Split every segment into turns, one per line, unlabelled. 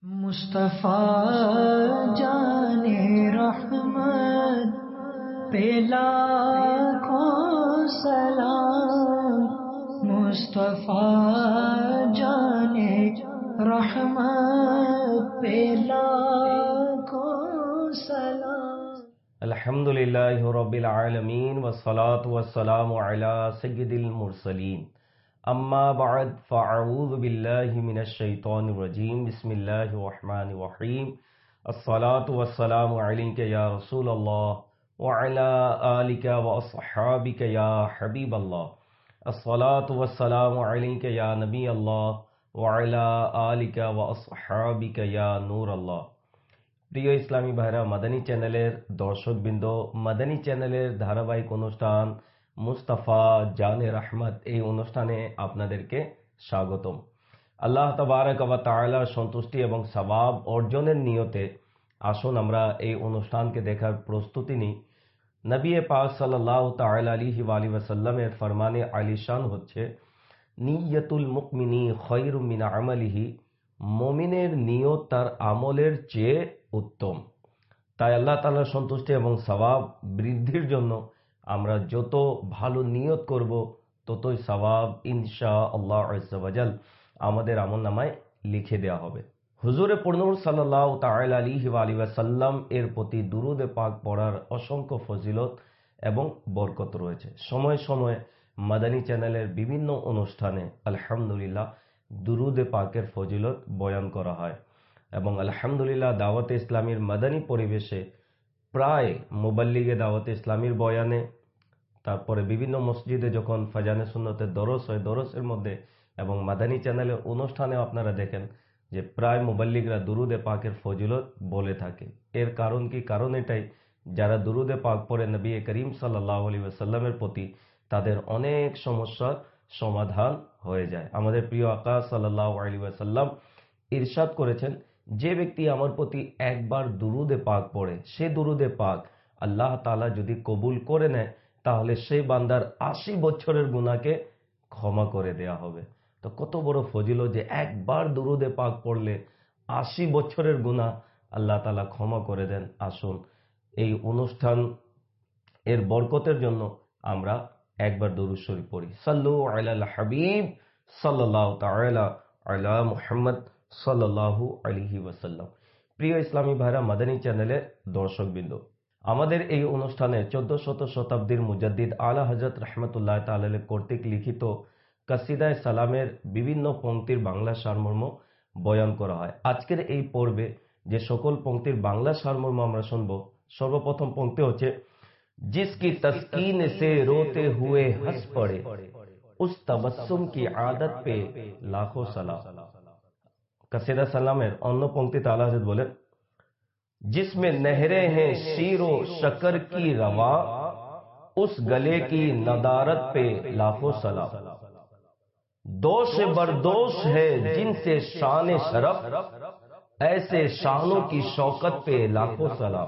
مصطفیٰ جان رحمت پہ لاکھوں سلام، مصطفیٰ جان رحمت پہ لاکھوں سلام۔
الحمدللہ رب العالمین والصلاة والسلام علی سید المرسلین، اما بعد فاعوذ باللہ من الشیطان الرجیم، بسم اللہ الرحمن الرحیم، الصلاة والسلام علیک یا رسول اللہ وعلی آلک واصحابک یا حبیب اللہ، الصلاة والسلام علیک یا نبی اللہ وعلی آلک واصحابک یا নূর আল্লাহ। প্রিয় ইসলামী ভাইরা, মাদানী চ্যানেলের দর্শকবৃন্দ, মাদানী চ্যানেলের ধারাবাহিক অনুষ্ঠান মুস্তাফা জানে রহমত, এই অনুষ্ঠানে আপনাদেরকে স্বাগতম। আল্লাহ তাবারক ওয়া তাআলার সন্তুষ্টি এবং সওয়াব অর্জনের নিয়তে আসুন আমরা এই অনুষ্ঠানকে দেখার প্রস্তুতি নিই। নবী পাক সাল্লাল্লাহু তাআলা আলাইহি ওয়া আলিহি ওয়াসাল্লামের ফরমানে আলিশান হচ্ছে, নিয়তুল মুমিনি খায়রুম মিন আমালিহি, মুমিনের নিয়ত তার আমলের চেয়ে উত্তম। তাই আল্লাহ তাআলার সন্তুষ্টি এবং সওয়াব বৃদ্ধির জন্য আমরা যত ভালো নিয়ত করব ততই সওয়াব ইনশাআল্লাহ আযজা ওয়া জাল আমাদের আমলনামায় লিখে দেওয়া হবে। হুজুরে পুরনূর সাল্লাল্লাহু তাআলা আলাইহি ওয়া আলিহি ওয়াসাল্লাম এর প্রতি দুরূদে পাক পড়ার অসংখ্য ফজিলত এবং বরকত রয়েছে। সময় সময়ে মাদানী চ্যানেলের বিভিন্ন অনুষ্ঠানে আলহামদুলিল্লাহ দুরূদে পাকের ফজিলত বয়ান করা হয় এবং আলহামদুলিল্লাহ দাওয়াতে ইসলামীর মাদানী পরিবেশে প্রায় মুবাল্লিগে দাওয়াতে ইসলামীর বয়ানে, তারপরে বিভিন্ন মসজিদে যখন ফাজানে সুন্নতের দরস হয়, দরসের মধ্যে এবং মাদানী চ্যানেলের অনুষ্ঠানে আপনারা দেখেন যে প্রায় মুবাল্লিগরা দুরূদে পাকের ফজিলত বলে থাকে। এর কারণ কি? কারণ এটাই, যারা দুরূদে পাক পড়ে নবী করিম সাল্লাল্লাহু আলাইহি ওয়াসাল্লামের প্রতি, তাদের অনেক সমস্যার সমাধান হয়ে যায়। আমাদের প্রিয় আকা সাল্লাল্লাহু আলাইহি ওয়াসাল্লাম ইরশাদ করেছেন, যে ব্যক্তি আমার প্রতি একবার দুরূদে পাক পড়ে, সে দুরূদে পাক আল্লাহ তাআলা যদি কবুল করে নেয় তাহলে সেই বান্দার ৮০ বছরের গুনাহকে ক্ষমা করে দেয়া হবে। তো কত বড় ফজিলত যে একবার দুরূদে পাক পড়লে ৮০ বছরের গুনাহ আল্লাহ তাআলা ক্ষমা করে দেন। আসুন এই অনুষ্ঠান এর বরকতের জন্য আমরা একবার দরুদ শরীফ পড়ি। সাল্লু আলাল হাবিব সাল্লাল্লাহু তাআলা আলা মুহাম্মদ সাল্লাল্লাহু আলাইহি ওয়াসাল্লাম। প্রিয় ইসলামী ভাইরা, মাদানী চ্যানেলের দর্শকবৃন্দ, আমাদের এই অনুষ্ঠানে ১৪শত শতাব্দীর মুজাদ্দিদ আলা হযরত রাহমাতুল্লাহ তাআলা আলাইহি কর্তৃক লিখিত কাসিদায়ে সালামের বিভিন্ন পংক্তির বাংলা সারমর্ম বয়ান করা হয়। আজকের এই পর্বে যে সকল পংক্তির বাংলা সারমর্ম আমরা শুনব, সর্বপ্রথম পংক্তি হচ্ছে, जिसकी तस्कीन से रोते हुए हंस पड़े उस तबस्सुम की आदत पे लाखों सलाम। कसीदा सलामेर अन्य पंक्तिते आला हज़रत बोलेन, जिसमें नहरें हैं शीरो शक्कर की रवा उस गले की नदारत पे लाखों सलाम। दोष बरदोश है जिनसे शान शरफ ऐसे शानों की शौकत पे लाखों सलाम।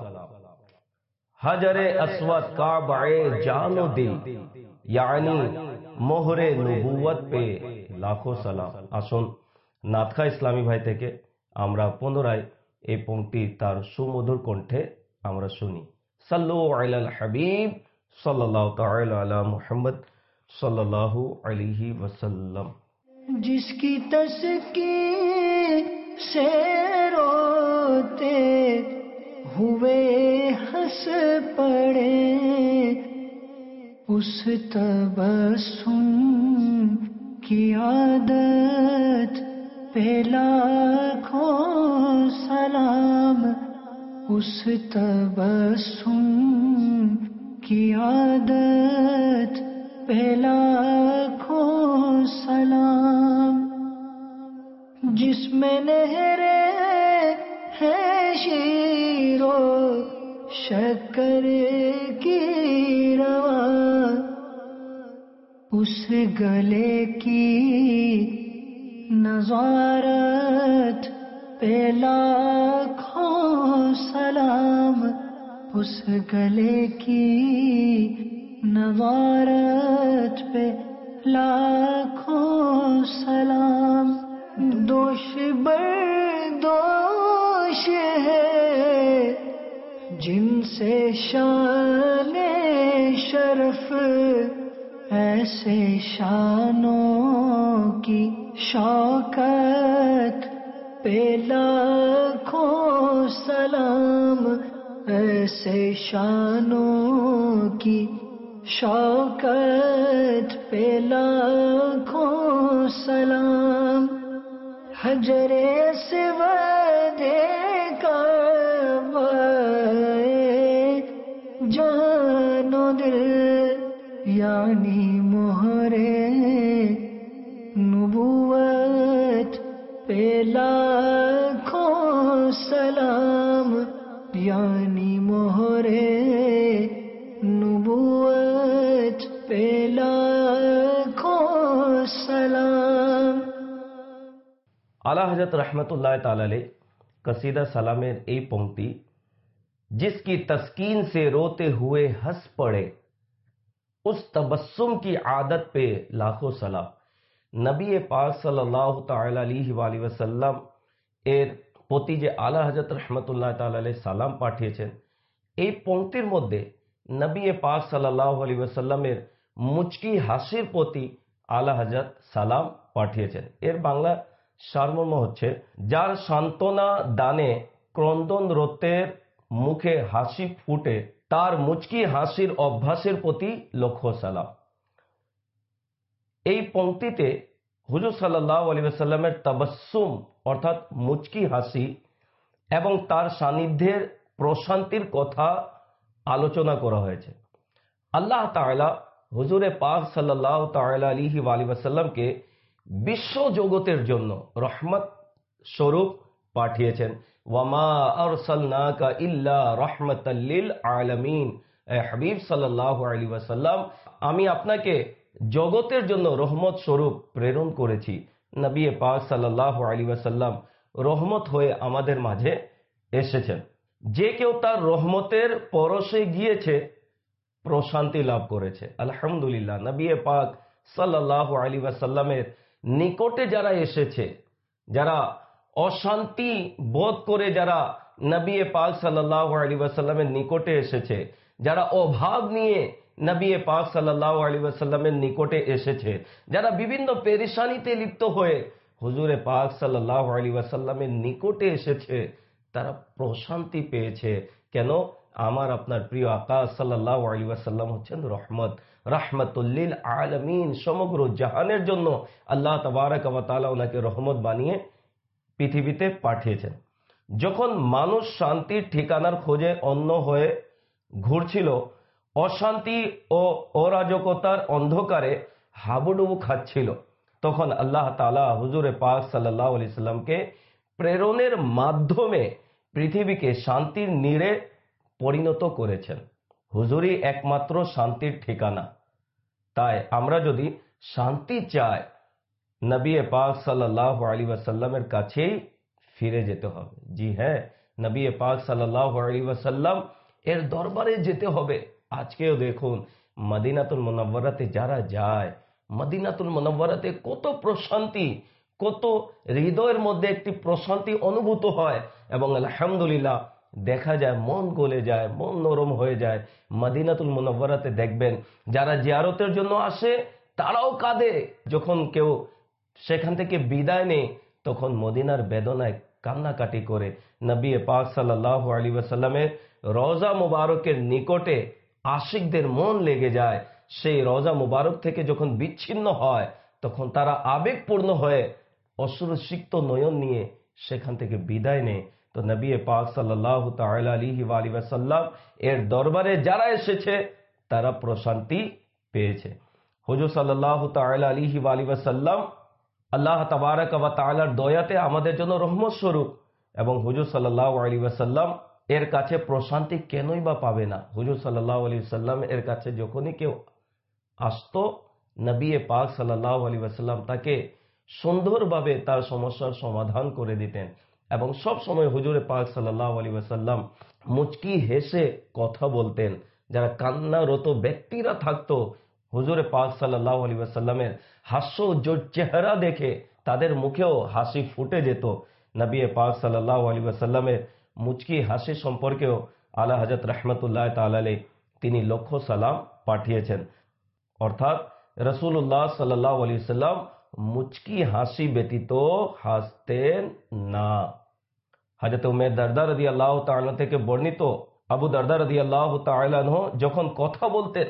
हजरे अस्वद काबाए जानो दिल यानी मोहरे नबुवत पे लाखों सलाम। আসুন নাতখা ইসলামী ভাই থেকে আমরা পুনরায় এই পংক্তি তার সুমধুর কণ্ঠে আমরা শুনি। সাল্লু আলাল হাবিব সাল্লাল্লাহু তাআলা আলা মুহাম্মদ সাল্লাল্লাহু আলাইহি ওয়াসাল্লাম।
जिसकी तस्कीन से रोते हुए हंस पड़े उस तबस्सुम की आदत पे लाखों सलाम। उस तबस्सुम की आदत पे लाखों सलाम। जिसमें नहरे हैं शीरो शक्कर की रवा उस गले की नज़ारत पे लाखों सलाम। उस गले की नज़ारत पे लाखों सलाम। दोष बर्दोश जिनसे शाने शरफ ऐसे शानों की शौकत पे लाखों सलाम, ऐसे शानों की शौकत पे लाखों सलाम। हजरे सिवदे का जानो दिल यानी मोहरे नुबुवत पे लाखों सलाम, यानी मोहरे नुबुवत पे लाखों सलाम।
आला हजरत रहमतुल्लाह ताला अलैह कसीदा सलामेर এই पंक्ति, जिसकी तस्कीन से रोते हुए हंस पड़े उस तबस्सुम की आदत पे लाखों सलाम। नबी पाक साल्लाल्लाहु ताआला अलैहि ওয়াসাল্লাম এর প্রতি যে আলা হযরত রাহমাতুল্লাহ তাআলা আলাইহি সালাম পাঠিয়েছেন, এই পংক্তির মধ্যে নবী পাক সাল্লাল্লাহু আলাইহি ওয়াসাল্লামের মুচকি হাসির প্রতি আলা হযরত সালাম পাঠিয়েছেন। এর বাংলা সারমর্ম হচ্ছে, যার সান্ত্বনা দানে ক্রন্দনরতের মুখে হাসি ফুটে তার মুচকি হাসির অভ্যাসের প্রতি লক্ষ সালাম। এই পংক্তিতে হুজুর সাল্লাল্লাহু আলাইহি ওয়াসাল্লামের তাবাসসুম অর্থাৎ মুচকি হাসি এবং তার সান্নিধ্যের প্রশান্তির কথা আলোচনা করা হয়েছে। আল্লাহ তাআলা হুজুরে পাক সাল্লাল্লাহু তাআলা আলাইহি ওয়াসাল্লামকে বিশ্ব জগতের জন্য রহমত স্বরূপ পাঠিয়েছেন। ওয়ামা আরসালনাকা ইল্লা রাহমাতাল লিল আলামিন, এ হাবিব সাল্লাল্লাহু আলাইহি ওয়াসাল্লাম, আমি আপনাকে জগতের জন্য রহমত স্বরূপ প্রেরণ করেছি। নবী পাক সাল্লাল্লাহু আলাইহি ওয়াসাল্লাম রহমত হয়ে আমাদের মাঝে এসেছেন। যে কেউ তার রহমতের পরশে গিয়েছে প্রশান্তি লাভ করেছে। আলহামদুলিল্লাহ, নবী পাক সাল্লাল্লাহু আলাইহি ওয়াসাল্লামের নিকটে যারা এসেছে, যারা অশান্তি বোধ করে যারা নবী পাক সাল্লাল্লাহু আলাইহি ওয়াসাল্লামের নিকটে এসেছে, যারা অভাব নিয়ে নবী পাক সাল্লাল্লাহু আলাইহি ওয়াসাল্লামের নিকটে এসেছে, যারা বিভিন্ন পেরেশানিতে লিপ্ত হয়ে হুজুরে পাক সাল্লাল্লাহু আলাইহি ওয়াসাল্লামের নিকটে এসেছে, তারা প্রশান্তি পেয়েছে। কেন? আমার আপনার প্রিয় আকা সাল্লাল্লাহু আলাইহি ওয়াসাল্লাম হচ্ছেন রহমত, রাহমাতুল লিল আলামিন, সমগ্র জাহানের জন্য আল্লাহ তাবারক ওয়া তাআলা ওনাকে রহমত বানিয়ে পৃথিবীতে পাঠিয়েছেন। যখন মানুষ শান্তির ঠিকানার খোঁজে অন্য হয়ে ঘুরছিল, অশান্তি ও অরাজকতার অন্ধকারে হাবুডুবু খাচ্ছিল, তখন আল্লাহ তাআলা হুজুরে পাক সাল্লাল্লাহু আলাইহি সাল্লামকে প্রেরণের মাধ্যমে পৃথিবীকে শান্তির নীড়ে পরিণত করেছেন। হুজুরই একমাত্র শান্তির ঠিকানা। তাই আমরা যদি শান্তি চাই, নবী পাক সাল্লাল্লাহু আলাইহি ওয়াসাল্লামের কাছেই ফিরে যেতে হবে। জি হ্যাঁ, নবী পাক সাল্লাল্লাহু আলাইহি ওয়াসাল্লাম এর দরবারে যেতে হবে। আজকেও দেখুন, মদিনাতুল মুনাওয়ারাতে যারা যায়, মদিনাতুল মুনাওয়ারাতে কত প্রশান্তি, কত হৃদয়ের মধ্যে একটি প্রশান্তি অনুভূত হয় এবং আলহামদুলিল্লাহ দেখা যায় মন গলে যায়, মন নরম হয়ে যায়। মদিনাতুল মুনাওয়ারাতে দেখবেন যারা জিয়ারতের জন্য আসে তারাও কাঁদে, যখন কেউ সেখান থেকে বিদায় নেয় তখন মদিনার বেদনায় কান্নাকাটি করে। নবী পাক সাল্লাল্লাহু আলাইহি ওয়াসাল্লামের রওজা মুবারকের নিকটে আশিকদের মন লেগে যায়। সেই রওজা মুবারক থেকে যখন বিচ্ছিন্ন হয় তখন তারা আবেগপূর্ণ হয়ে অশ্রুসিক্ত নয়ন নিয়ে সেখান থেকে বিদায় নেয়। তো নবী পাক সাল্লাল্লাহু তাআলা আলাইহি ওয়াসাল্লাম এর দরবারে যারা এসেছে তারা প্রশান্তি পেয়েছে। হুজুর সাল্লাল্লাহু তাআলা আলাইহি ওয়াসাল্লাম আল্লাহ তাবারক ওয়া তাআলার দয়াতে আমাদের জন্য রহমত স্বরূপ, এবং হুজুর সাল্লাল্লাহু আলাইহি ওয়াসাল্লাম এর কাছে প্রশান্তি কেনই বা পাবে না। হুজুর সাল্লাল্লাহু আলাইহি ওয়াসাল্লাম এর কাছে যখনই কেউ আসতো, নবী পাক সাল্লাল্লাহু আলাইহি ওয়াসাল্লাম তাকে সুন্দরভাবে তার সমস্যার সমাধান করে দিতেন। এবং সব সময় হুজুরে পাক সাল্লাল্লাহু আলাইহি ওয়াসাল্লাম মুচকি হেসে কথা বলতেন। যারা কান্নারত ব্যক্তিরা থাকতো, হুজুরে পাক সাল্লাল্লাহু আলাইহি ওয়াসাল্লামের হাস্যোজ্জ্বল চেহারা দেখে তাদের মুখেও হাসি ফুটে যেত। নবী পাক সাল্লাল্লাহু আলাইহি ওয়াসাল্লামের মুচকি হাসি সম্পর্কেও আলা হযরত রাহমাতুল্লাহ তাআলা আলাইহি তিনি লক্ষ সালাম পাঠিয়েছেন। অর্থাৎ রাসূলুল্লাহ সাল্লাল্লাহু আলাইহি ওয়াসাল্লাম মুচকি হাসি ব্যতীত হাসতেন না। হযরত উম্মে দারদা রাদিয়াল্লাহু তাআলা থেকে বর্ণিত, আবু দারদা রাদিয়াল্লাহু তাআলা আনহু যখন কথা বলতেন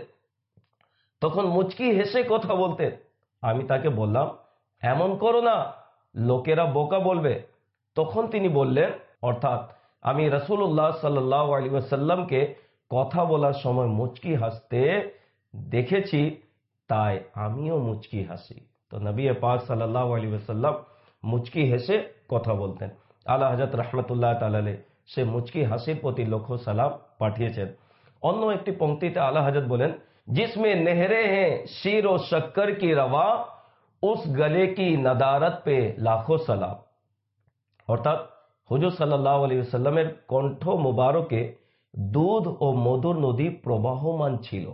তখন মুচকি হেসে কথা বলতেন। আমি তাকে বললাম, এমন করো না, লোকেরা বোকা বলবে। তখন তিনি বললেন, অর্থাৎ আমি রাসূলুল্লাহ সাল্লাল্লাহু আলাইহি ওয়াসাল্লামকে কথা বলার সময় মুচকি হাসতে দেখেছি, তাই আমিও মুচকি হাসি। তো নবী পাক সাল্লাল্লাহু আলাইহি ওয়াসাল্লাম মুচকি হেসে কথা বলতেন। আলা হযরত রাহমাতুল্লাহ তাআলা আলাইহি সে মুচকি হাসির প্রতি লক্ষ সালাম পাঠিয়েছেন। অন্য একটি পংক্তিতে আলা হযরত বলেন, जिसमें नहरें हैं शीर और शक्कर की रवा, उस गले की नदारत पे लाखों सलाम। অর্থাৎ হুজুর সাল্লাল্লাহু আলাইহি ওয়াসাল্লামের কণ্ঠ মোবারকে দুধ ও মধুর নদী প্রবাহমান ছিল,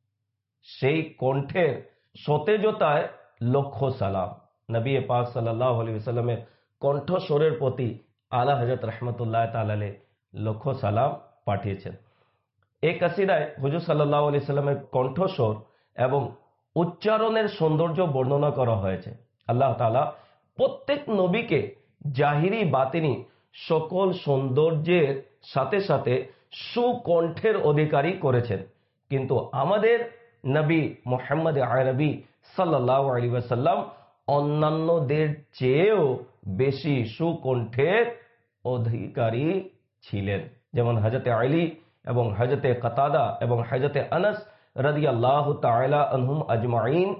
সেই কণ্ঠের সতেজতায় লক্ষ সালাম। নবী পাক সাল্লাল্লাহু আলাইহি ওয়াসাল্লামের কণ্ঠস্বরের প্রতি আলা হযরত রাহমাতুল্লাহ তাআলা আলাইহি লক্ষ সালাম পাঠিয়েছেন। এই কাসিদায় হুজুর সাল্লাল্লাহু আলাইহি ওয়াসাল্লামের কণ্ঠস্বর এবং উচ্চারণের সৌন্দর্য বর্ণনা করা হয়েছে। আল্লাহ তাআলা প্রত্যেক নবীকে জাহিরি বাতিনি সকল সৌন্দর্যের সাথে সাথে সুকণ্ঠের অধিকারী করেছেন, কিন্তু আমাদের নবী মুহাম্মদ আরবি সাল্লাল্লাহু আলাইহি ওয়াসাল্লাম অন্যান্যদের চেয়েও বেশি সুকণ্ঠের অধিকারী ছিলেন। যেমন হযরতে আলী এবং হযরতে কাতাদা এবং হযরতে আনাস রাদিয়াল্লাহু তাআলা আনহুম আজমাইন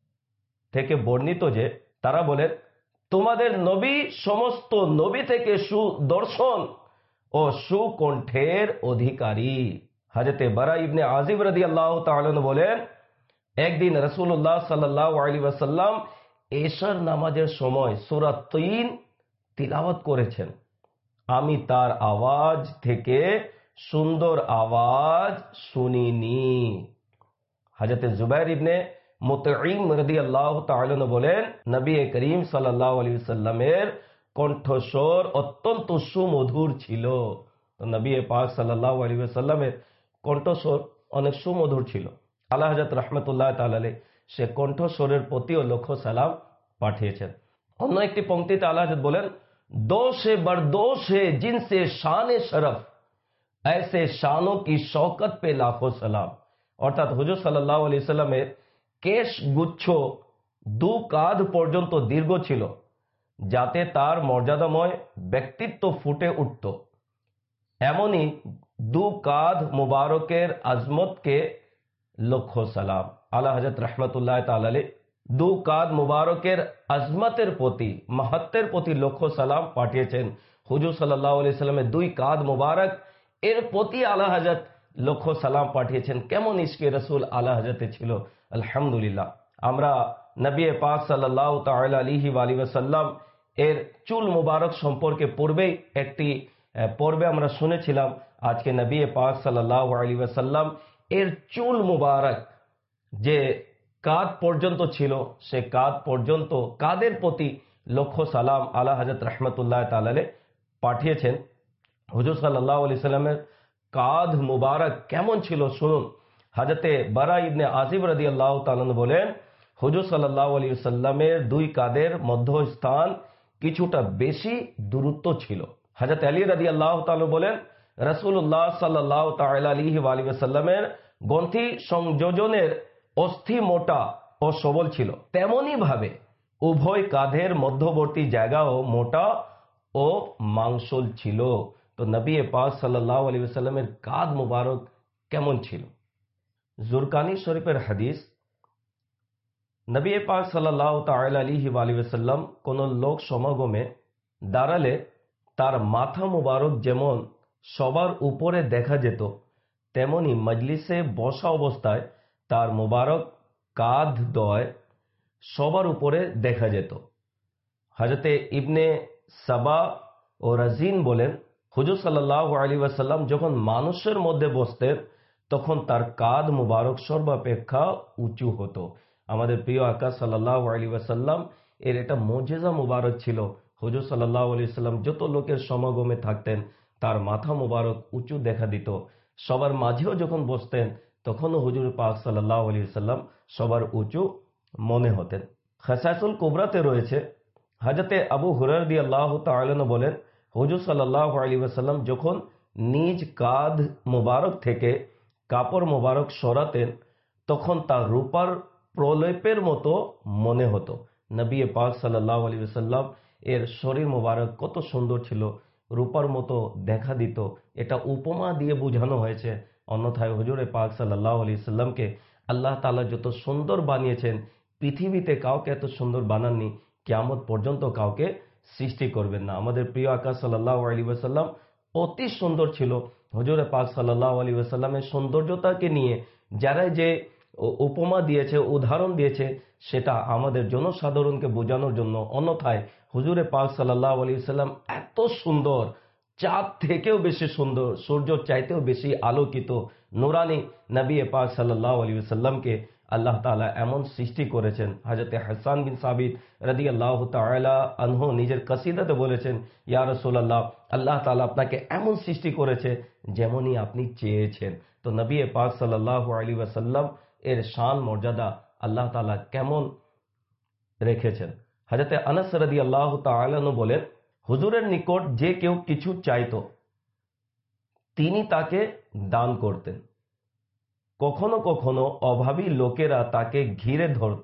থেকে বর্ণিত যে তারা বলেন, তোমাদের নবী সমস্ত নবী থেকে সুদর্শন ও সুকণ্ঠের অধিকারী। হযরতে বারা ইবনে আজিব রাদিয়াল্লাহু তাআলা বলেন, একদিন রাসূলুল্লাহ সাল্লাল্লাহু আলাইহি ওয়াসাল্লাম এশার নামাজের সময় সূরা তিন তিলাওয়াত করেছেন। আমি তার আওয়াজ থেকে সুন্দর আওয়াজ শুনিনি। হযরতে জুবাইর ইবনে মুতঈম রাদিয়াল্লাহু তাআলা বলেন, নবী করিম সাল্লাল্লাহু আলাইহি ওয়াসাল্লামের কণ্ঠস্বর অত্যন্ত সুমধুর ছিল। তো নবী পাক সাল্লাল্লাহু আলাইহি ওয়াসাল্লামের কণ্ঠস্বর অনেক সুমধুর ছিল। আলা হযরত রাহমাতুল্লাহ তাআলা আলাইহি সে কণ্ঠস্বরের প্রতিও লক্ষ সালাম পাঠিয়েছেন। অন্য একটি পংক্তিতে আলা হযরত বলেন, দো সে বরদোশ হে জিনসে শান শরফ, ऐसे शानों की शौकत पे लाखों सलाम। অর্থাৎ হুজুর সাল্লাল্লাহু আলাইহি ওয়াসাল্লামের কেশ গুচ্ছ দু কাঁধ পর্যন্ত দীর্ঘ ছিল, যাতে তার মর্যাদাময় ব্যক্তিত্ব ফুটে উঠত। এমনই দু কাঁধ মুবারকের আজমতকে লক্ষ সালাম। আলা হযরত রাহমাতুল্লাহ তাআলা আলাইহি দু কাঁধ মুবারকের আজমতের প্রতি, মাহাত্মের প্রতি লক্ষ সালাম পাঠিয়েছেন। হুজুর সাল্লাল্লাহু আলাইহি ওয়াসাল্লামের দুই কাঁধ মুবারক এর প্রতি আলা হযরত লক্ষ সালাম পাঠিয়েছেন। কেমন ইশকে রাসূল আলা হযরতে ছিল! আলহামদুলিল্লাহ। আমরা নবী পাক সাল্লাল্লাহু তাআলা আলাইহি ওয়াসাল্লাম এর চুল মুবারক সম্পর্কে পূর্বেই একটি পর্বে আমরা শুনেছিলাম। আজকে নবী পাক সাল্লাল্লাহু আলাইহি ওয়াসাল্লাম এর চুল মুবারক যে কাঁধ পর্যন্ত ছিল, সে কাঁধ পর্যন্ত কাঁধের প্রতি লক্ষ সালাম আলা হযরত রাহমাতুল্লাহ তাআলা আলাইহি পাঠিয়েছেন। হুজুর সাল্লাল্লাহু আলাইহি সাল্লামের কাঁধ মুবারক কেমন ছিল শুনুন। হযরতে বারা ইবনে আজিব রাদিয়াল্লাহু তাআলা বলেন, হুজুর সাল্লাল্লাহু আলাইহি সাল্লামের দুই কাঁধের মধ্যস্থান কিছুটা বেশি দূরত্ব ছিল। হযরত আলী রাদিয়াল্লাহু তাআলা বলেন, রাসূলুল্লাহ সাল্লাল্লাহু তাআলা আলাইহি ওয়াসাল্লামের গ্রন্থি সংযোজনের অস্থি মোটা ও সবল ছিল, তেমনি ভাবে উভয় কাঁধের মধ্যবর্তী জায়গাও মোটা ও মাংসল ছিল। তো নবী পাক সাল্লাল্লাহু আলাইহি ওয়াসাল্লামের কাঁধ মুবারক কেমন ছিল? জুরকানি শরীফের হাদিস, নবী পাক সাল্লাল্লাহু তাআলা আলাইহি ওয়াসাল্লাম কোন লোক সমাগমে দাঁড়ালে তার মাথা মুবারক যেমন সবার উপরে দেখা যেত, তেমনি মজলিসে বসা অবস্থায় তার মুবারক কাঁধ দ্বয় সবার উপরে দেখা যেত। হযরতে ইবনে সাবা ও রাজিন বলেন, হুজুর সাল্লাল্লাহু আলাইহি ওয়াসাল্লাম যখন মানুষের মধ্যে বসতেন তখন তার কাঁধ মুবারক সর্বাপেক্ষা উঁচু হতো। আমাদের প্রিয় আকা সাল্লাল্লাহু আলাইহি ওয়াসাল্লাম এর এটা মুজিজা মুবারক ছিল। হুজুর সাল্লাল্লাহু আলাইহি ওয়াসাল্লাম যত লোকের সমাগমে থাকতেন তার মাথা মোবারক উঁচু দেখা দিত। সবার মাঝেও যখন বসতেন তখনও হুজুর পাক সাল্লাল্লাহু আলাইহি ওয়াসাল্লাম সবার উঁচু মনে হতেন। খাসাইসুল কুবরাতে রয়েছে, হযরতে আবু হুরায়রা রাদিয়াল্লাহু তাআলা আনহু বলেন, হুজুর সাল্লাল্লাহু আলাইহি ওয়াসাল্লাম যখন নিজ কাঁধ মোবারক থেকে কাপড় মোবারক সরাতেন তখন তার রূপার প্রলেপের মতো মনে হতো। নবী পাক সাল্লাল্লাহু আলাইহি ওয়াসাল্লাম এর শরীর মোবারক কত সুন্দর ছিল, রূপার মতো দেখা দিত। এটা উপমা দিয়ে বোঝানো হয়েছে। অন্যথায় হুজুরে পাক সাল্লাল্লাহু আলাইহি ওয়াসাল্লামকে আল্লাহ তাআলা যত সুন্দর বানিয়েছেন, পৃথিবীতে কাউকে এত সুন্দর বানাননি, কিয়ামত পর্যন্ত কাউকে সৃষ্টি করবেন না। আমাদের প্রিয় আকা সাল্লাল্লাহু আলাইহি ওয়াসাল্লাম অতি সুন্দর ছিল। হুজুরে পাক সাল্লাল্লাহু আলাইহি ওয়াসাল্লামের সৌন্দর্যতাকে নিয়ে যারা যে উপমা দিয়েছে, উদাহরণ দিয়েছে, সেটা আমাদের জনসাধারণকে বোঝানোর জন্য। অন্যথায় হুজুরে পাক সাল্লাল্লাহু আলাইহি ওয়াসাল্লাম এত সুন্দর, চাঁদ থেকেও বেশি সুন্দর, সূর্য চাইতেও বেশি আলোকিত নূরানী নবী পাক সাল্লাল্লাহু আলাইহি ওয়াসাল্লামকে আল্লাহ তাআলা এমন সৃষ্টি করেছেন। হযরত হাসান বিন সাবিত রাদিয়াল্লাহু তাআলা আনহু নিজের কসিদাতে বলেছেন, ইয়া রাসূলুল্লাহ, আল্লাহ তাআলা আপনাকে এমন সৃষ্টি করেছে যেমনই আপনি চেয়েছেন। তো নবী পাক সাল্লাল্লাহু আলাইহি ওয়াসাল্লাম এর শান মর্যাদা আল্লাহ তাআলা কেমন রেখেছেন। হযরত আনাস রাদিয়াল্লাহু তাআলা আনহু বলেন, হুজুরের নিকট যে কেউ কিছু চাইতো তিনি তাকে দান করতেন। কখনো কখনো অভাবী লোকেরা তাকে ঘিরে ধরত,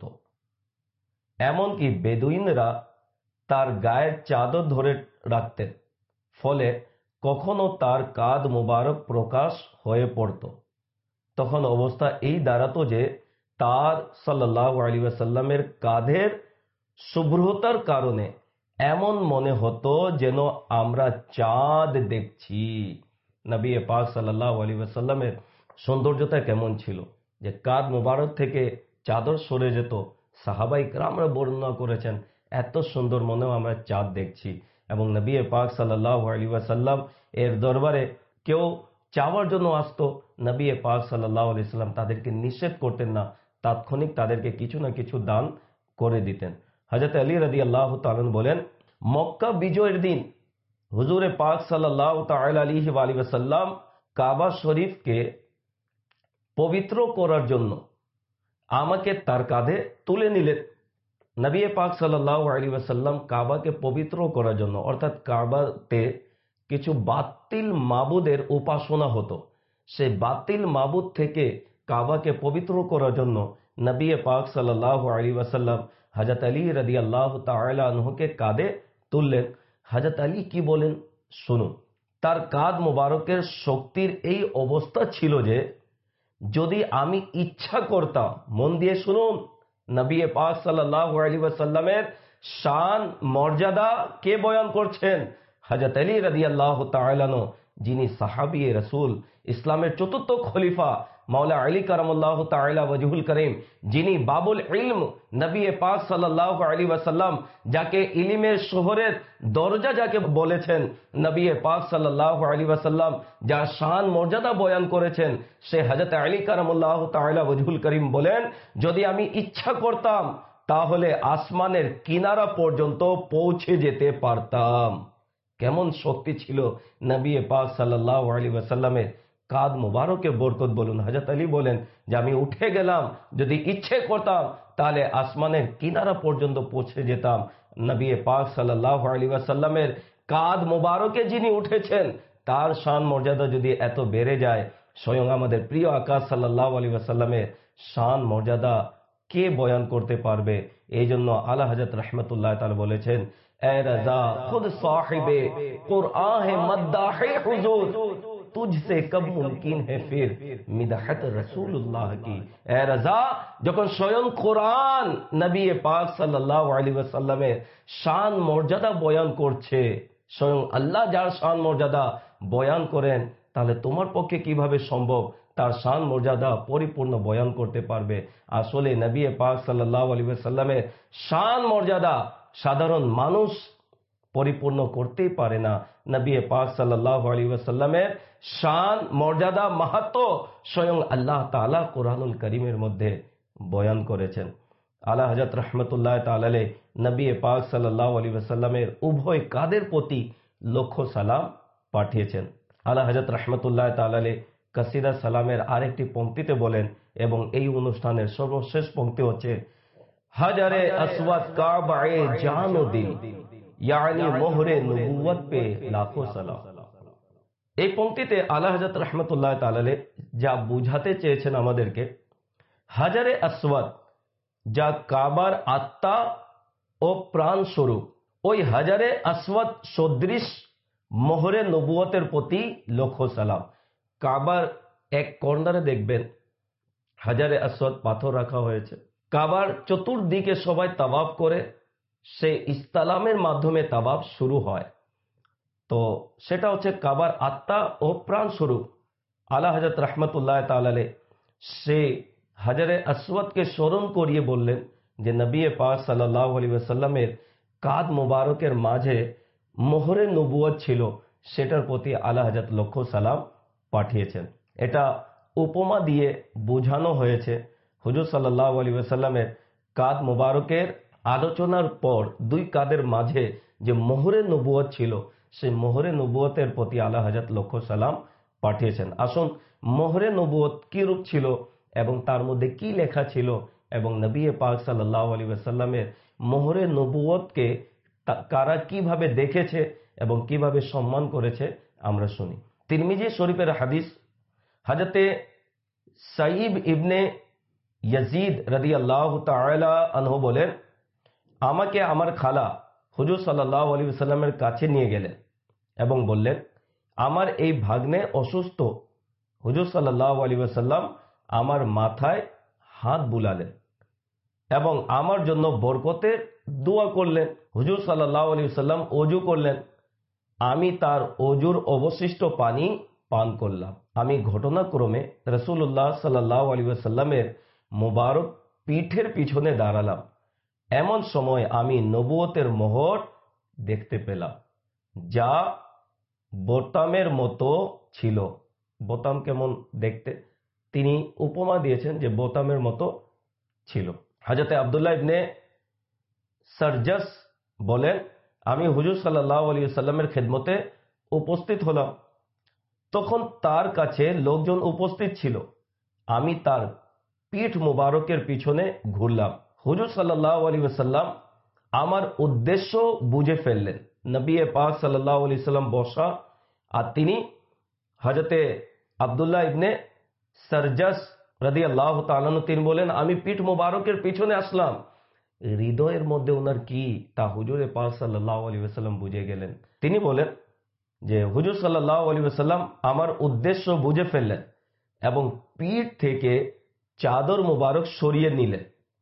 এমনকি বেদুইনরা তার গায়ের চাদর ধরে রাখতেন, ফলে কখনো তার কাঁধ মোবারক প্রকাশ হয়ে পড়ত। তখন অবস্থা এই দাঁড়াতো যে তার সাল্লাল্লাহু আলাইহি ওয়াসাল্লামের কাঁধের শুভ্রতার কারণে এমন মনে হতো যেন আমরা চাঁদ দেখছি। নবী পাক সাল্লাল্লাহু আলাইহি ওয়াসাল্লামের সৌন্দর্যতা কেমন ছিল যে কাঁধ মোবারক থেকে চাদর সরে যেত। সাহাবায়ে কেরামরা বর্ণনা করেছেন, এত সুন্দর মনেও আমরা চাঁদ দেখছি। এবং নবী পাক সাল্লাল্লাহু আলাইহি ওয়াসাল্লাম এর দরবারে কেউ চাওয়ার জন্য আসতো, নবী পাক সাল্লাল্লাহু আলাইহি ওয়াসাল্লাম তাদেরকে নিষেধ করতেন না, তাৎক্ষণিক তাদেরকে কিছু না কিছু দান করে দিতেন। হযরত আলী রাদিয়াল্লাহু তাআলা বলেন, মক্কা বিজয়ের দিন হুজুরে পাক সাল্লাল্লাহু তাআলা আলাইহি ওয়াসাল্লাম কাবা শরীফকে পবিত্র করার জন্য আমাকে তার কাঁধে তুলে নিলেন। নবী পাক সাল্লাল্লাহু আলাইহি ওয়াসাল্লাম কাবাকে পবিত্র করার জন্য, অর্থাৎ কাবাতে কিছু বাতিল মাবুদের উপাসনা হতো, সেই বাতিল মাবুদ থেকে কাবাকে পবিত্র করার জন্য নবী পাক সাল্লাল্লাহু আলাইহি ওয়াসাল্লাম হযরত আলী রাদিয়াল্লাহু তাআলা আনহুকে কাঁধে তুললেন। হযরত আলী কি বলেন শুনুন। তার কাঁধ মোবারকের শক্তির এই অবস্থা ছিল যে যদি আমি ইচ্ছা করতাম, মন দিয়ে শুনুন, নবী পাক সাল্লাল্লাহু আলাইহি ওয়াসাল্লামের শান মর্যাদা কে বয়ান করছেন? হযরত আলী রাদিয়াল্লাহু তাআলা আনহু, যিনি সাহাবী রাসূল, ইসলামের চতুর্থ খলিফা মাওলা আলী কারামাল্লাহু তাআলা ওয়াজহুল করিম, যিনি বাবুল ইলম, নবী পাক সাল্লাল্লাহু আলাইহি ওয়াসাল্লাম যাকে ইলমের শহরের দরজা যাকে বলেছেন, নবী পাক সাল্লাল্লাহু আলাইহি ওয়াসাল্লাম যার শান মর্যাদা বয়ান করেছেন, সে হযরত আলী কারামাল্লাহু তাআলা ওয়াজহুল করিম বলেন, যদি আমি ইচ্ছা করতাম তাহলে আসমানের কিনারা পর্যন্ত পৌঁছে যেতে পারতাম। কেমন শক্তি ছিল নবী পাক সাল্লাল্লাহু আলাইহি ওয়াসাল্লামের কাঁধ মোবারকের বরকত বলুন। হযরত আলী বলেন যে আমি উঠে গেলাম, যদি ইচ্ছে করতাম তাহলে আসমানের কিনারা পর্যন্ত পৌঁছে যেতাম। নবী পাক সাল্লাল্লাহু আলাইহি ওয়াসাল্লামের কাঁধ মোবারকে যিনি উঠেছেন তার শান মর্যাদা যদি এত বেড়ে যায়, স্বয়ং আমাদের প্রিয় আকা সাল্লাল্লাহু আলাইহি ওয়াসাল্লামের শান মর্যাদা কে বয়ান করতে পারবে? এই জন্য আলা হযরত রাহমাতুল্লাহ তাআলা বলেছেন, এ রাজা খুদ সাহিবে কুরআন হে মদ্দাহে হুজুর, তুঝসে কব মুমকিন হে ফির মিদহাত রাসূলুল্লাহ কি। এ রাজা, যখন স্বয়ং কোরআন নবী পাক সাল্লাল্লাহু আলাইহি ওয়াসাল্লামের শান মর্যাদা বয়ান করছে, স্বয়ং আল্লাহ যার শান মর্যাদা বয়ান করেন, তাহলে তোমার পক্ষে কিভাবে সম্ভব তার শান মর্যাদা পরিপূর্ণ বয়ান করতে পারবে? আসলে নবী পাক সাল্লাল্লাহু আলাইহি ওয়াসাল্লামের শান মর্যাদা সাধারণ মানুষ পরিপূর্ণ করতেই পারে না। নবী পাক সাল্লাল্লাহু আলাইহি ওয়াসাল্লামের শান মর্যাদা মাহাত্ম্য স্বয়ং আল্লাহ তাআলা কোরআনুল কারীমের মধ্যে বয়ান করেছেন। আলা হযরত রাহমাতুল্লাহ তাআলা আলাইহি নবী পাক সাল্লাল্লাহু আলাইহি ওয়াসাল্লামের উভয় কাঁধের প্রতি লক্ষ সালাম পাঠিয়েছেন। আলা হযরত রাহমাতুল্লাহ তাআলা আলাইহি কাসিদা সালামের আরেকটি পংক্তিতে বলেন, এবং এই অনুষ্ঠানের সর্বশেষ পংক্তি হচ্ছে, হাজারে আসওয়াদ কাবায়ে জান ও দিল, ইয়ানি মোহরে নবুয়ত পে লাখো সালাম। এই পংক্তিতে আলা হযরত রাহমাতুল্লাহ তাআলা আলাইহি যা বুঝাতে চেয়েছেন আমাদেরকে, হাজারে আসওয়াদ যা কাবার আত্মা ও প্রাণ স্বরূপ, ওই হাজারে আসওয়াদ সদৃশ মোহরে নবুয়তের প্রতি লক্ষ সালাম। কাবার এক কর্নারে দেখবেন হাজারে আসওয়াদ পাথর রাখা হয়েছে। কাবার চতুর্দিকে সবাই তাওয়াফ করে, সেই ইস্তালামের মাধ্যমে তাওয়াফ শুরু হয়। তো সেটা হচ্ছে কাবার আত্মা ও প্রাণ স্বরূপ। আলা হযরত রাহমাতুল্লাহ তাআলা আলাইহি সেই হাজারে আসওয়াদকে স্মরণ করিয়ে বললেন যে নবী পাক সাল্লাল্লাহু আলাইহি ওয়াসাল্লামের কাঁধ মোবারকের মাঝে মোহরে নবুয়ত ছিল, সেটার প্রতি আলা হযরত লক্ষ সালাম পাঠিয়েছেন। এটা উপমা দিয়ে বোঝানো হয়েছে হুজুর সাল্লাল্লাহু আলাইহি ওয়াসাল্লামের কাঁধ মোবারকের আলোচনার পর দুই কাঁধের মাঝে যে মোহরে নবুয়ত ছিল, সেই মোহরে নবুয়তের প্রতি আলা হযরত লক্ষ সালাম পাঠিয়েছেন। আসুন, মোহরে নবুয়ত কি রূপ ছিল এবং তার মধ্যে কি লেখা ছিল, এবং নবী পাক সাল্লাল্লাহু আলাইহি ওয়াসাল্লামের মোহরে নবুয়তকে কারা কিভাবে দেখেছে এবং কিভাবে সম্মান করেছে আমরা শুনি। তিরমিজি শরীফের হাদিস, হযরতে সাইব ইবনে ইয়াজিদ রাদিয়াল্লাহু তাআলা আনহু বলেন, আমাকে আমার খালা হুজুর সাল্লাল্লাহু আলাইহি ওয়াসাল্লামের কাছে নিয়ে গেলেন এবং বললেন, আমার এই ভাগ্নে অসুস্থ। হুজুর সাল্লাল্লাহু আলাইহি ওয়াসাল্লাম আমার মাথায় হাত বুলালেন এবং আমার জন্য বরকতের দোয়া করলেন। হুজুর সাল্লাল্লাহু আলাইহি ওয়াসাল্লাম ওযু করলেন, আমি তার ওযুর অবশিষ্ট পানি পান করলাম। আমি ঘটনাক্রমে রাসূলুল্লাহ সাল্লাল্লাহু আলাইহি ওয়াসাল্লামের মোবারক পিঠের পিছনে দাঁড়ালাম। এমন সময় আমি নবুয়তের মোহর দেখতে পেলাম, যা বোতামের মতো ছিল। বোতাম কেমন দেখতে, তিনি উপমা দিয়েছেন যে বোতামের মতো ছিল। হযরতে আব্দুল্লাহ ইবনে সারজাস বলেন, আমি হুজুর সাল্লাল্লাহু আলাইহি ওয়াসাল্লামের খেদমতে উপস্থিত হলাম। তখন তার কাছে লোকজন উপস্থিত ছিল। আমি তার পিঠ মুবারকের পিছনে ঘুরলাম। হুজুর সাল্লাল্লাহু আলাইহি ওয়াসাল্লাম আমার উদ্দেশ্য বুঝে ফেললেন। নবী পাক সাল্লাল্লাহু আলাইহি ওয়াসাল্লাম বসা, আর তিনি হযরতে আব্দুল্লাহ ইবনে সারজাস রাদিয়াল্লাহু তাআলা আনহু তিনি বলেন, আমি পিঠ মুবারকের পিছনে আসলাম। হৃদয়ের মধ্যে ওনার কি তা হুজুরে পাক সাল্লাল্লাহু আলাইহি ওয়াসাল্লাম বুঝে গেলেন। তিনি বলেন যে হুজুর সাল্লাল্লাহু আলাইহি ওয়াসাল্লাম আমার উদ্দেশ্য বুঝে ফেললেন এবং পিঠ থেকে চাদর মুবারক সরিয়ে নিলেন।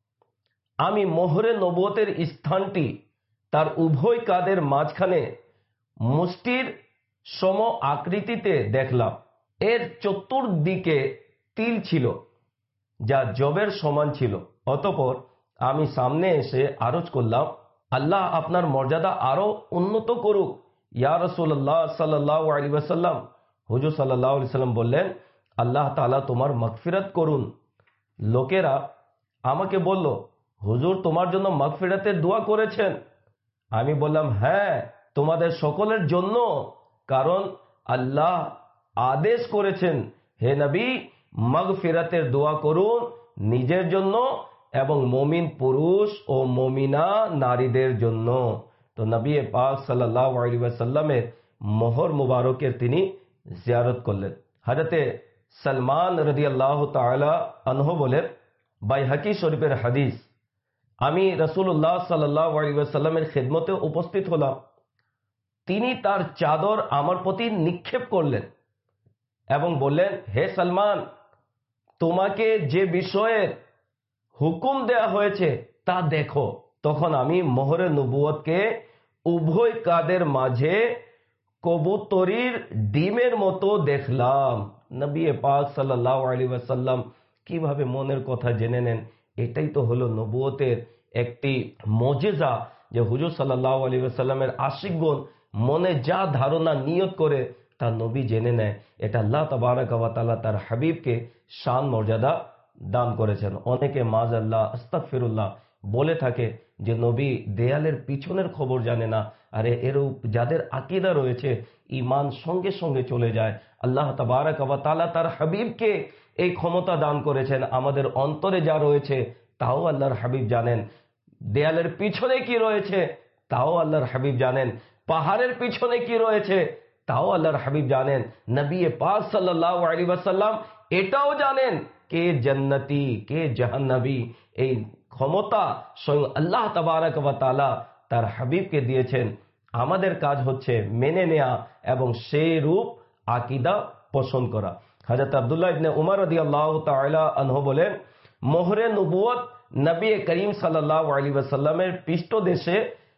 আমি মোহরে নবুয়তের স্থানটি তার উভয় কাঁধের মাঝখানে মুষ্টির সম আকৃতিতে দেখলাম। এর চতুর্দিকে তিল ছিল, যা জবের সমান ছিল। অতঃপর আমি সামনে এসে আরজ করলাম, আল্লাহ আপনার মর্যাদা আরো উন্নত করুক ইয়া রাসূলুল্লাহ সাল্লাল্লাহু আলাইহি ওয়াসাল্লাম। হুজুর সাল্লাল্লাহু আলাইহি ওয়াসাল্লাম বললেন, আল্লাহ তাআলা তোমার মাগফিরাত করুন। লোকেরা আমাকে বলল, হুজুর তোমার জন্য মাগফিরাতের দোয়া করেছেন? আমি বললাম, হ্যাঁ, তোমাদের সকলের জন্য, কারণ আল্লাহ আদেশ করেছেন, হে নবী, মাগফিরাতের দোয়া করুন নিজের জন্য এবং মুমিন পুরুষ ও মুমিনা নারীদের জন্য। তো নবী পাক সাল্লাল্লাহু আলাইহি ওয়াসাল্লামের মোহর মুবারকের তিনি জিয়ারত করলেন। হযরতে সালমান রাদিয়াল্লাহু তাআলা আনহু বলেন, বাইহাকি শরীফের হাদিস, আমি রাসূলুল্লাহ সাল্লাল্লাহু আলাইহি ওয়াসাল্লামের খেদমতে উপস্থিত হলাম। তিনি তার চাদর আমার প্রতি নিক্ষেপ করলেন এবং বললেন, হে সালমান, তোমাকে যে বিষয়ের হুকুম দেয়া হয়েছে তা দেখো। তখন আমি মোহরে নবুয়তকে উভয় কাঁধের মাঝে কবুতরীর ডিমের মতো দেখলাম। নবী পাক সাল্লাল্লাহু আলাইহি ওয়াসাল্লাম কিভাবে মনের কথা জেনে নেন, এটাই তো হলো নবুয়তের একটি মুজিজা, যে হুজুর সাল্লাল্লাহু আলাইহি ওয়াসাল্লামের আশিকগণ মনে যা ধারণা নিয়ত করে তা নবী জেনে নেয়। এটা আল্লাহ তাবারাকা ওয়া তাআলা তার হাবিবকে শান মর্যাদা দান করেছেন। অনেকে মাযাল্লাহ আস্তাগফিরুল্লাহ বলে থাকে যে নবী দেয়ালের পিছনের খবর জানে না, আরে এরূপ যাদের আকীদা রয়েছে, ঈমান সঙ্গে সঙ্গে চলে যায়। আল্লাহ তাবারক ওয়া তাআলা তার হাবিবকে এই ক্ষমতা দান করেছেন। আমাদের অন্তরে যা রয়েছে তাও আল্লাহর হাবিব জানেন। দেয়ালের পিছনে কি রয়েছে তাও আল্লাহর হাবিব জানেন। পাহাড়ের পিছনে কি রয়েছে তাও আল্লাহর হাবিব জানেন। নবী পাক সাল্লাল্লাহু আলাইহি ওয়াসাল্লাম এটাও জানেন কে জান্নাতি কে জাহান্নামী। এই ক্ষমতা স্বয়ং আল্লাহ তাবারক ওয়া তাআলা তার হাবিবকে দিয়েছেন। আমাদের কাজ হচ্ছে মেনে নেয়া এবং সেই রূপ আকীদা পোষণ করা। হযরত আব্দুল্লাহ ইবনে উমর রাদিয়াল্লাহু তাআলা আনহু বলেন, মোহরে নবুয়ত নবী করিম সাল্লাল্লাহু আলাইহি ওয়াসাল্লামের পৃষ্ঠদেশে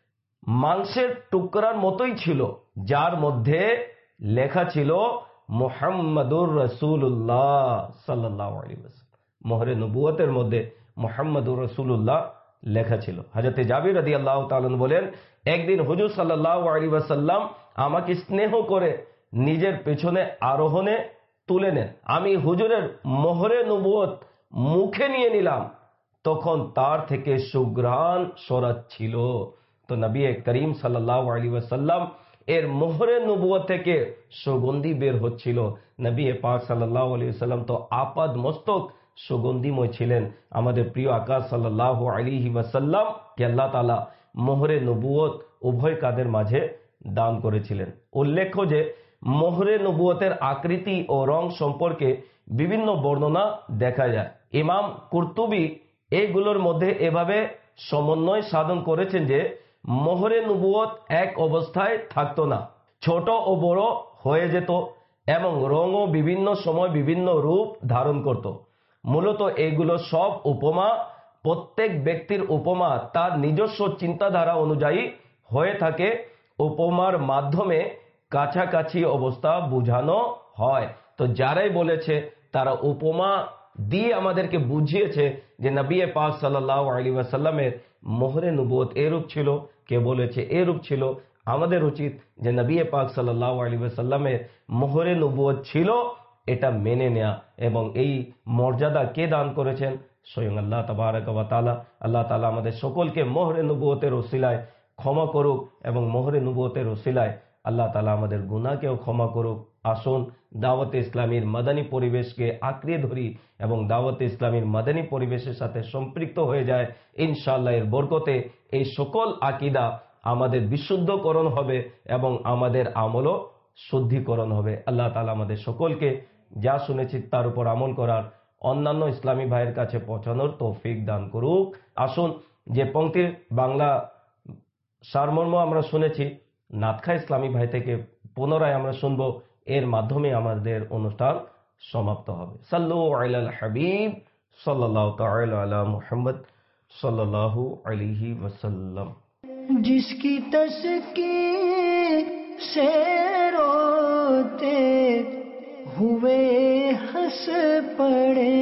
মাংসের টুকরার মতোই ছিল, যার মধ্যে লেখা ছিল মুহাম্মাদুর রাসূলুল্লাহ সাল্লাল্লাহু আলাইহি ওয়াসাল্লাম। মোহরে নবুয়তের মধ্যে মুহাম্মাদুর রাসূলুল্লাহ লেখা ছিল। হযরত জাবির রাদিয়াল্লাহু তাআলা বলেন, একদিন হুজুর সাল্লাল্লাহু আলাইহি ওয়াসাল্লাম আমাকে স্নেহ করে নিজের পেছনে আরোহণে তুলে নেন। আমি হুজুরের মোহরে নবুয়ত মুখে নিয়ে নিলাম, তখন তার থেকে সুঘ্রাণ ছড়াচ্ছিল। তো নবী করিম সাল্লাল্লাহু আলাইহি ওয়াসাল্লাম এর মোহরে নবুয়ত থেকে সুগন্ধি বের হচ্ছিল। নবী পাক সাল্লাল্লাহু আলাইহি ওয়াসাল্লাম তো আপাদ মস্তক সুগন্ধিময় ছিলেন। আমাদের প্রিয় আকা সাল্লাল্লাহু আলাইহি ওয়াসাল্লাম কে আল্লাহ তাআলা মোহরে নবুয়ত উভয় কাদের মাঝে দান করেছিলেন। উল্লেখ্য যে মোহরে নবুয়তের আকৃতি ও রং সম্পর্কে বিভিন্ন বর্ণনা দেখা যায়। ইমাম কুরতুবী এইগুলোর মধ্যে এভাবে সমন্বয় সাধন করেছেন যে মোহরে নবুয়ত এক অবস্থায় থাকতো না, ছোট ও বড় হয়ে যেত এবং রঙও বিভিন্ন সময় বিভিন্ন রূপ ধারণ করত। মূলত এগুলো সব উপমা, প্রত্যেক ব্যক্তির উপমা তার নিজস্ব চিন্তাধারা অনুযায়ী হয়ে থাকে। উপমার মাধ্যমে কাছাকাছি অবস্থা বোঝানো হয়। তো যারাই বলেছে তারা উপমা দিয়ে আমাদেরকে বুঝিয়েছে যে নবী পাক সাল্লাল্লাহু আলাইহি ওয়াসাল্লামের মোহরে নবুয়ত এরূপ ছিল, কে বলেছে এরূপ ছিল। আমাদের উচিত যে নবী পাক সাল্লাল্লাহু আলাইহি ওয়াসাল্লামের মোহরে নবুয়ত ছিল এটা মেনে নেয়া। এবং এই মর্যাদা কে দান করেছেন? স্বয়ং আল্লাহ তাবারক ওয়া তাআলা। আল্লাহ তাআলা আমাদের সকলকে মোহরে নবুয়তের ওসিলায় ক্ষমা করুক এবং মোহরে নবুয়তের ওসিলায় আল্লাহ তাআলা আমাদের গুনাহকেও ক্ষমা করুক। আসুন দাওয়াতে ইসলামীর মাদানী পরিবেশকে আঁকড়িয়ে ধরি এবং দাওয়াতে ইসলামীর মাদানী পরিবেশের সাথে সম্পৃক্ত হয়ে যায়। ইনশাআল্লাহ এর বরকতে এই সকল আকীদা আমাদের বিশুদ্ধকরণ হবে এবং আমাদের আমলও শুদ্ধিকরণ হবে। আল্লাহ তাআলা আমাদের সকলকে যা শুনেছি তার উপর আমল করার, অন্যান্য ইসলামী ভাইয়ের কাছে পৌঁছানোর তৌফিক দান করুক। আসুন যে পংক্তির বাংলা সারমর্ম আমরা শুনেছি নাতখা ইসলামী ভাই থেকে পুনরায় আমরা শুনব, এর মাধ্যমে আমাদের অনুষ্ঠান সমাপ্ত হবে। সাল্লু আলাল হাবিব সাল্লাল্লাহু তাআলা আলা মুহাম্মদ সাল্লাল্লাহু আলাইহি ওয়াসাল্লাম।
जिसकी तस्कीर से रोते हुए हंस पड़े,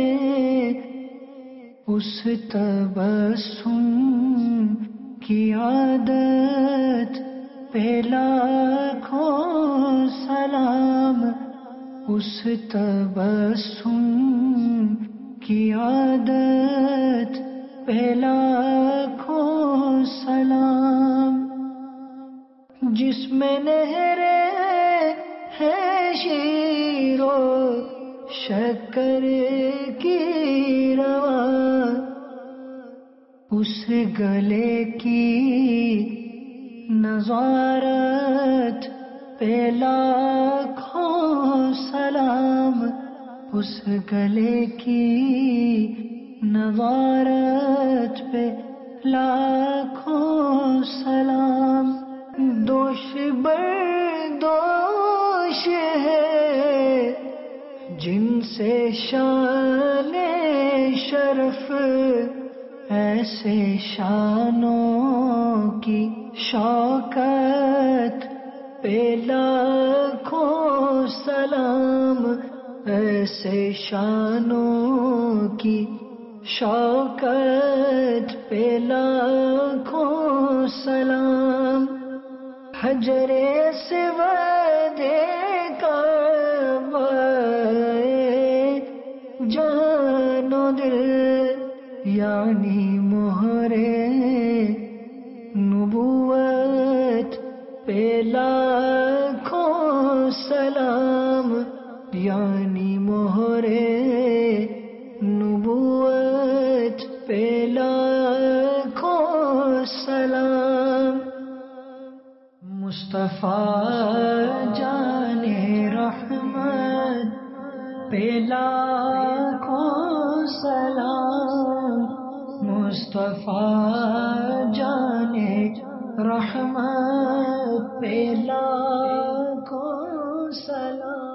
उस तबस्सुम की आदत पे लाखों सलाम। उस तबस्सुम की आदत पे लाखों सलाम। जिसमें नहरे है शीरो शक्कर की रवा, उस गले की नज़ारत पे लाखों सलाम। उस गले की नज़ारत पे लाखों सलाम। दोष बर्दोश है जिनसे शाने शरफ, ऐसे शानों की शौकत पे लाखों सलाम। ऐसे शानों की शौकत पे लाखों सलाम। हजरे से वदे जानो दिल यानी मोहरे नबुवत یعنی مہر نبوت پہ لاکھوں سلام، مصطفیٰ جان رحمت پہ لاکھوں سلام، مصطفیٰ جان رحمت پہ لاکھوں سلام۔